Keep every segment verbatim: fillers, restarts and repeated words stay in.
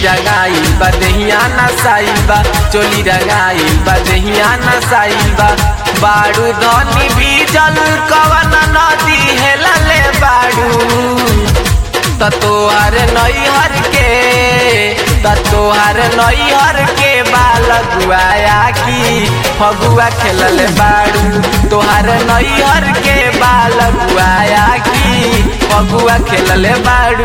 रंगाइल बा देहिया नसाइल बा, चोली रंगाइल बा देहिया नसाइल बा। बाड़ू धनी बीजल कवन नदी हेलले बाड़ू, ततोहर नैहर के ततोहर नैहर के बालगुआया की फगुआ खेलले बाड़ू, तोहर नैहर के बालगुआया की फगुआ खेलले बाड़ू।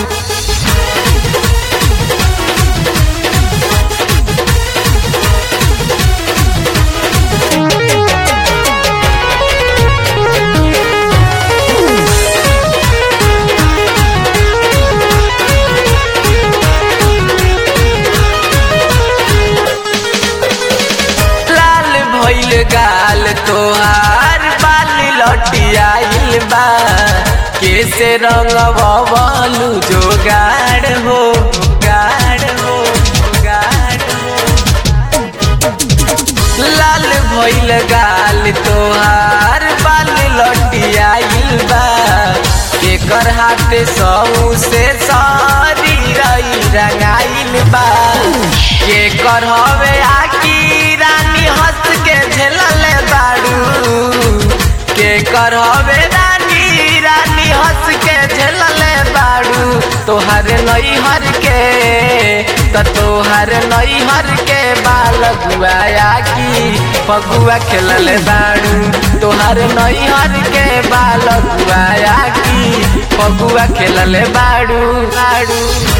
गाल तोहार बाली लटियाइल बा, कैसे रंगवलू जोगाड़ हो गाड़ हो गाड़ हो। लाल भइल गाल तोहार बाली लटियाइल बा, केकर हाथे सऊ से सारी रई रंगाइल बा। केकर हवे आकी रानी हंस के झेलले बाड़ू, केकर हवे रानी रानी हंस के झेलले बाड़ू। तोहर नैहर के त तोहर नैहर के बालगुआया की फगुआ खेलले बाड़ू, तोहर नैहर के बालगुआया की फगुआ खेलले बाड़ू बाड़ू।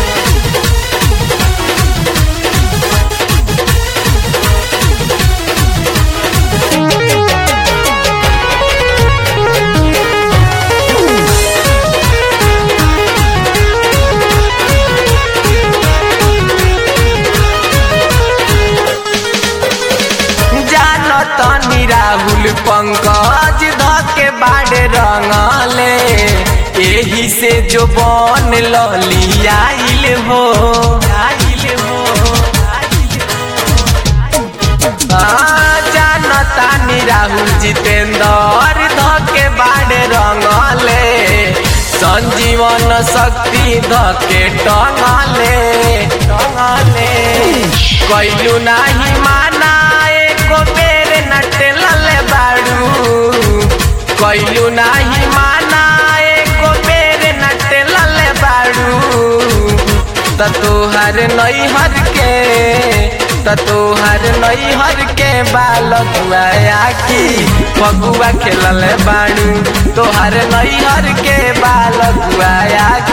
तनी राहुल पंकज धके बाड़े रंगले, एही से जो बन ललियाइल हो आइल हो जानतानी राहुल जितेंद्र धके बाड़े रंगले, संजीवन शक्ति धके टंगले टंगले। कैलू नाही माना एको नटलले बाड़ू, कैलू नाही माना एको बेर नटलले बाड़ू। ततोहर नैहर के ततोहर नैहर के बालगुआया की फगुआ खेलले बाड़ू, तोहर नैहर के बालगुआया